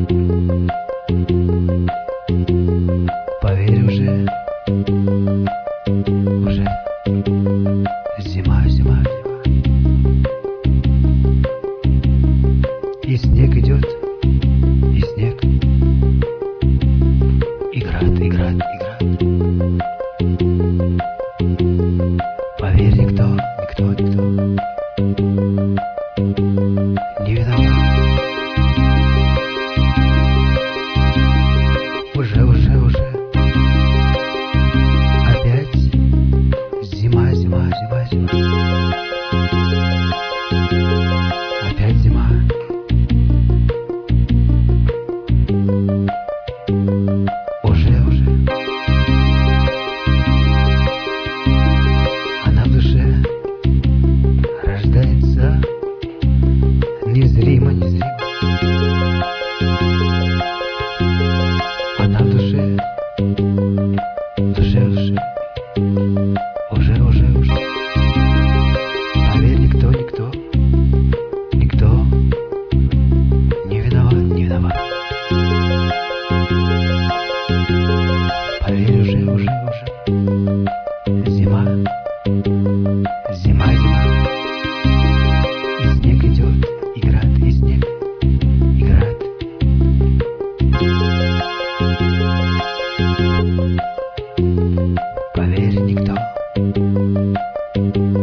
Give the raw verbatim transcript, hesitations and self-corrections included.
Поверь уже, уже зима, зима, зима. И снег идет, и снег. И град, и град, и град. Поверь, никто, никто, никто не виноват. Уже, уже, уже опять зима, зима, зима, зима. Опять зима. Уже, уже. Она в душе рождается незримо, незримо. Она в душе, в душе, в душе. Уже, уже, уже. Поверь, никто, никто, никто не виноват, не виноват. Поверь, уже, уже, уже. Зима, зима, зима. И снег идет, и град, и снег, и град. Поверь, никто